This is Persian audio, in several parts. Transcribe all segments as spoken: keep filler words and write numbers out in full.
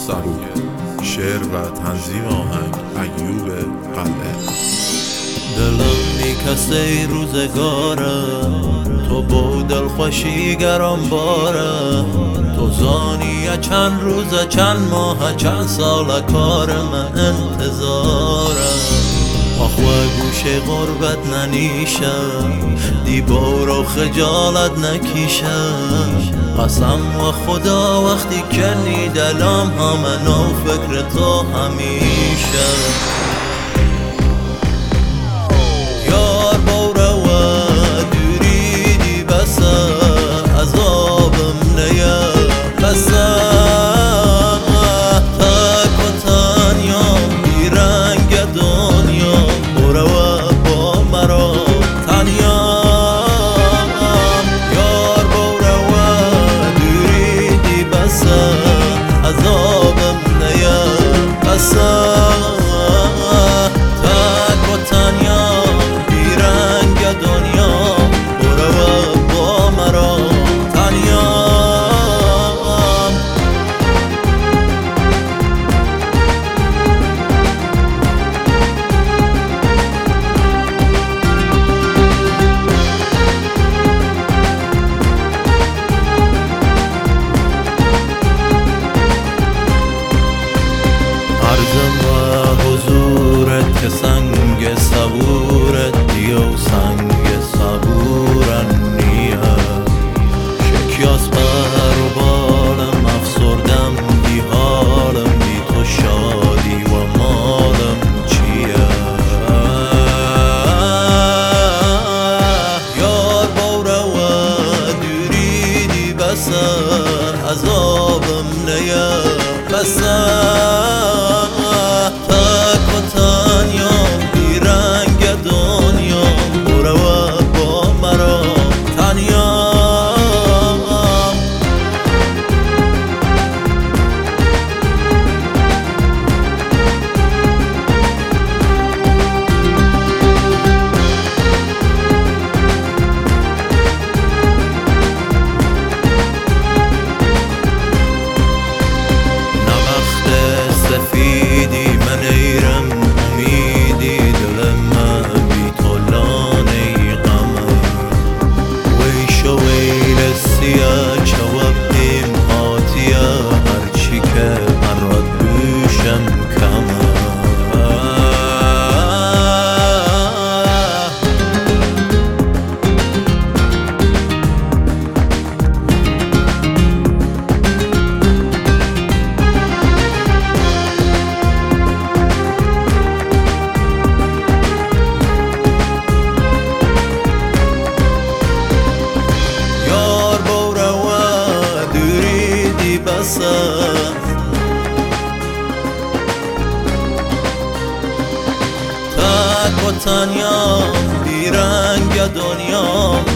سبک. شعر و تنظیم آهنگ ایوب قلعه. دلم میکسه روزگاره، تو با دلخوشی گرم باره. تو زانیه چند روز چند ماه چند سال کار من انتظاره. آخ و گوشه غربت ننیشه، دیبار و خجالت نکیشه. قسم و خدا وقتی کنی دلم همه نو فکر تو همیشه. یار بوره و دوری دی بسه، عذابم نیه بسه. تک و تنیام بی رنگ دنیا، بوره و با مرا تنیام. یار بوره و دوری دی بسه، عذابم نیه بسه. که سنگ صبورت دیو سنگ صبورن نیه. شکیاس بر و بالم افسردم بی حالم، بی تو شادی و مالم چیه. یار بوره و دوری دی بسه، عذابم نیه بسه. سفیدی من ایرم امیدی دلم بی تو لانه غمم. ویش ویل سیاه چواب دیم هاتیه، هرچی که من رد بوشم کمه. تک و تنیام بی رنگ دنیام.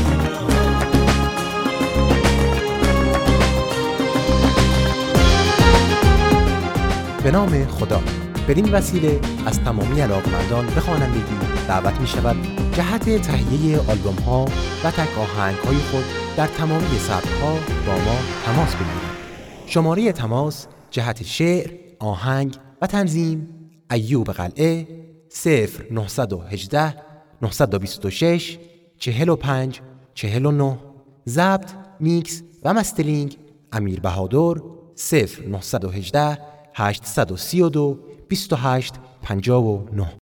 به نام خدا. بدین وسیله از تمامی علاقمندان به خوانندگی دعوت می شود جهت تهیه آلبوم ها و تک آهنگ های خود در تمامی سبک ها با ما تماس بگیرید. شماره تماس جهت شعر، آهنگ و تنظیم ایوب قلعه صفر نهصد و هجده نهصد و بیست و شش چهل و پنج چهل و نه. ضبط، میکس و مسترینگ امیر بهادر صفر نهصد و هجده هشتصد و سی و دو بیست و هشت پنجاه و نه.